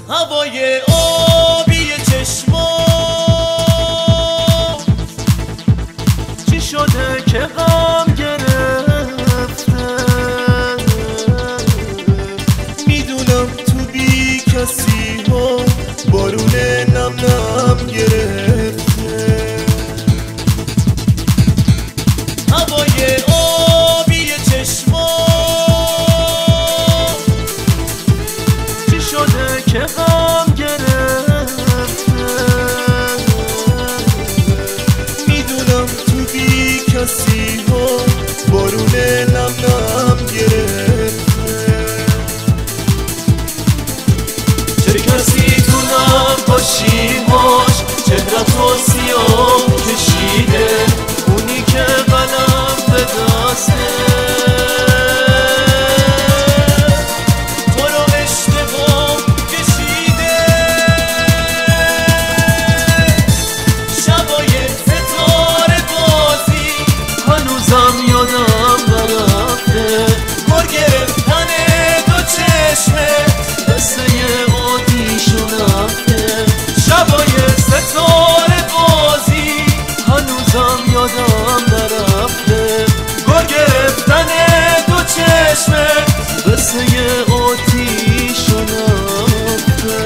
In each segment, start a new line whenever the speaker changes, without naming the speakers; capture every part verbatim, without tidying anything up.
هوای آبی چشمات
چی شده که غم گرفته؟
میدونم تو بی کسی ها بارون نم نم گرفته. هوای آبی چشمات
چی شده که غم گرفته؟
میدونم تو بی کسی ها بارون نم نم گرفته.
چه کسی تو نقاشی‌هاش چهره‌تو سیاه کشیده، اونی که قلم به دسته
تو رو اشتباه کشیده. شبای ستاره بازی
هنوزم یادم نرفته.
گر گرفتن دو چشمه
قصه آتیشو رفته.
شبای ستاره بازی
هنوزم یادم نرفته.
گر گرفتن دو چشمه
قصه آتیشو رفته.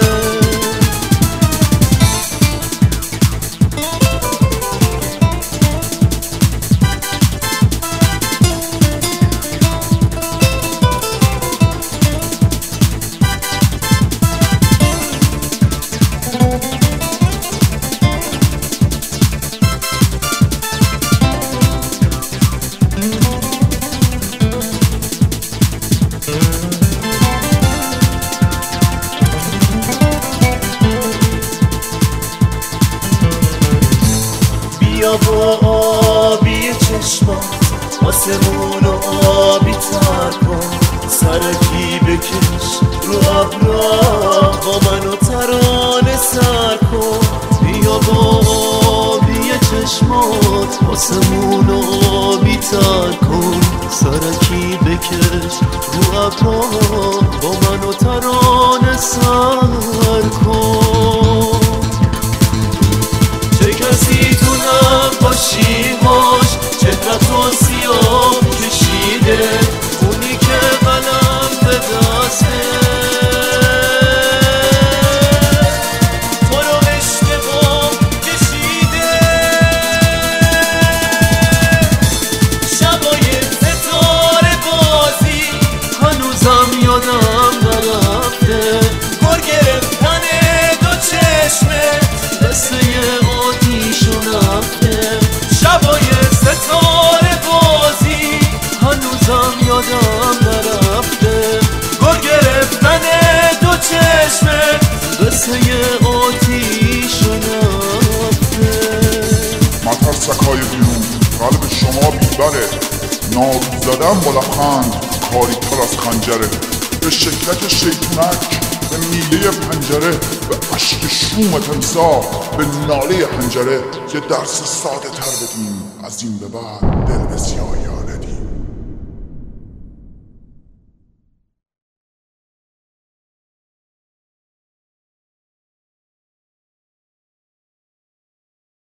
بیا با آبی چشمات آسمون و آبی تر کن. سرکی بکش رو ابرا با منو ترانه سر کن.
بیا با آبی چشمات آسمون و آبی تر کن. سرکی بکش رو ابرا با منو ترانه سر کن. چه کسی تو نقاشی‌هاش چهره‌تو سیاه کشیده، اونی که قلم به دسته
تو رو اشتباه کشیده. شبای ستاره بازی
هنوزم یادم نرفته.
گر گرفتن دو چشمه
قصه آتیشو رفته.
شبای ستاره بازی
هنوزم یادم نرفته.
گر گرفتن دو چشمه
قصه آتیشو رفته.
مترسکای بیرون قلب شما بیبره، نار زدن با لبخند کاری تر از خنجره. به شکلک شیطونک به میله پنجره، به عشق شوم تمسا به ناله حنجره. یه درس ساده تر بدیم از این به بعد دل به سیاه یاره.